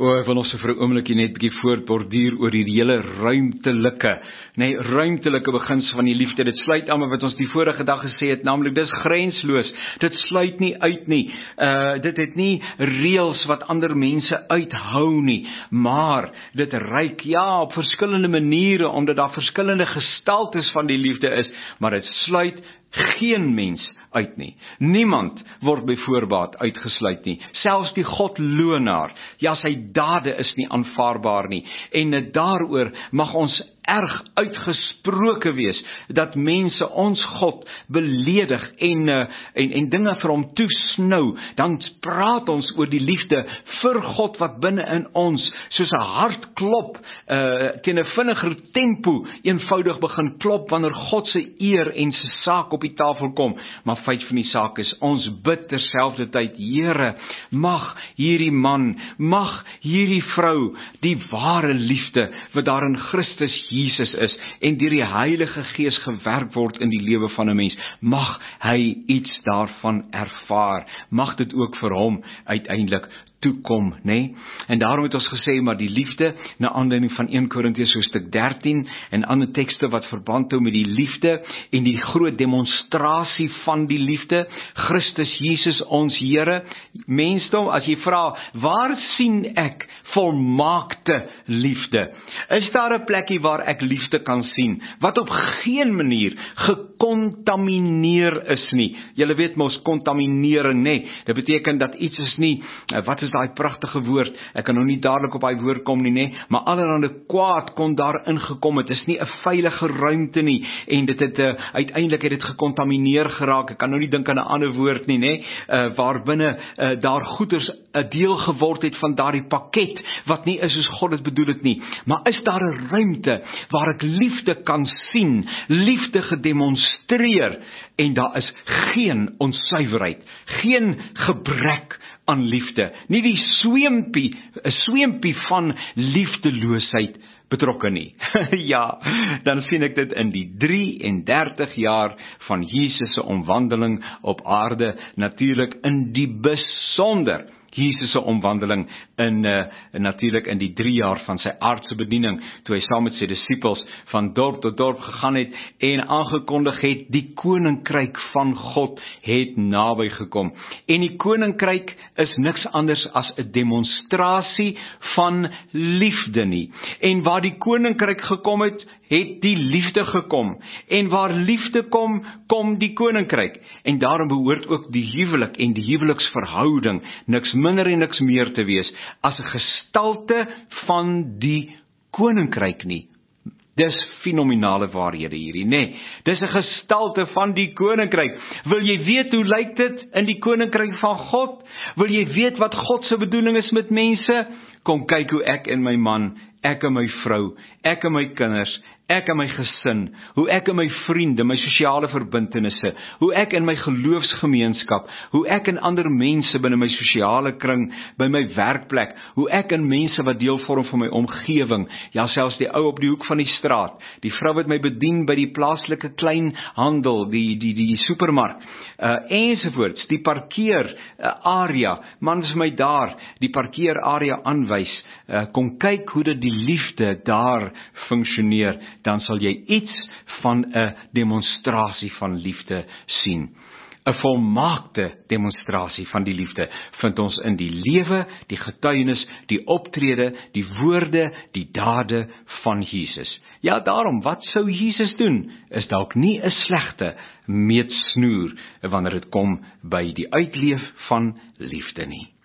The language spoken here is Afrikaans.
Ek wil nog so vir 'n oombliekie net bietjie voortborduur oor die hele ruimtelike beginsel van die liefde. Dit sluit aan met wat ons die vorige dag gesê het, naamlik dis grensloos. Dit sluit nie uit nie. Dit het nie reëls wat ander mense uithou nie, maar dit reik op verskillende maniere, omdat daar verskillende gestaltes van die liefde is, maar dit sluit geen mens uit nie. Niemand word by voorbaat uitgesluit nie. Selfs die godlonaar, sy dade is nie aanvaarbaar nie. En daaroor mag ons erg uitgesproke wees, dat mense ons God beledig en dinge vir hom toesnou, dan praat ons oor die liefde vir God wat binne in ons, soos 'n hart klop, teen 'n vinniger tempo, eenvoudig begin klop, wanneer God se eer en se saak op die tafel kom. Maar feit van die saak is, ons bid terselfdertyd, Here, mag hierdie man, mag hierdie vrou, die ware liefde, wat daar in Christus Jesus is, en deur die Heilige Gees gewerk word in die lewe van 'n mens, mag hy iets daarvan ervaar, mag dit ook vir hom uiteindelik toekom, nee? En daarom het ons gesê, maar die liefde, na aanleiding van 1 Korintiërs hoofstuk 13, en ander tekste wat verband hou met die liefde, en die groot demonstrasie van die liefde, Christus Jesus ons Here. Mensdom, as jy vra, waar sien ek volmaakte liefde? Is daar 'n plekkie waar ek liefde kan sien, wat op geen manier gekontamineer is nie? Julle weet mos, kontaminering, nee, dit beteken dat iets is nie, wat is daai pragtige woord, ek kan nou nie dadelik op daai woord kom nie, nee, maar allerhande kwaad kon daar ingekom, het is nie 'n veilige ruimte nie, en dit het uiteindelik het dit gekontamineer geraak, ek kan nou nie dink aan 'n ander woord nie, nee, waarbinne daar goeders 'n deel geword het van daardie pakket, wat nie is soos God het bedoel het nie, maar is daar 'n ruimte, waar ek liefde kan sien, liefde gedemonstreer, en daar is geen onsuiverheid, geen gebrek aan liefde, nie die sweempie van liefdeloosheid betrokke nie. Dan sien ek dit in die 33 jaar van Jesus se omwandeling op aarde, natuurlik in die besonder Jesus se omwandeling natuurlik in die 3 jaar van sy aardse bediening, toe hy saam met sy disippels van dorp tot dorp gegaan het en aangekondig het, die koninkryk van God het naby gekom. En die koninkryk is niks anders as 'n demonstrasie van liefde nie. En waar die koninkryk gekom het, het die liefde gekom. En waar liefde kom, kom die koninkryk. En daarom behoort ook die huwelik en die huweliksverhouding niks minder en niks meer te wees as 'n gestalte van die koninkryk nie. Dis fenominale waarhede hierdie, nee. Dis 'n gestalte van die koninkryk. Wil jy weet hoe lyk dit in die koninkryk van God? Wil jy weet wat God se bedoeling is met mense? Kom kyk hoe ek en my man, ek en my vrou, ek en my kinders, ek en my gesin, hoe ek en my vriende, my sosiale verbintenisse, hoe ek in my geloofsgemeenskap, hoe ek en ander mense binne my sosiale kring, by my werkplek, hoe ek en mense wat deel vorm van my omgewing, selfs die ou op die hoek van die straat, die vrou wat my bedien by die plaaslike kleinhandel, die supermark, ensovoorts, die parkeer area, man is my daar, die parkeer area aanwys, kom kyk hoe dit die liefde daar funksioneer, dan sal jy iets van 'n demonstrasie van liefde sien. 'n Volmaakte demonstrasie van die liefde vind ons in die lewe, die getuienis, die optrede, die woorde, die dade van Jesus. Daarom, wat sou Jesus doen, is dalk nie 'n slegte meetsnoer wanneer dit kom by die uitleef van liefde nie.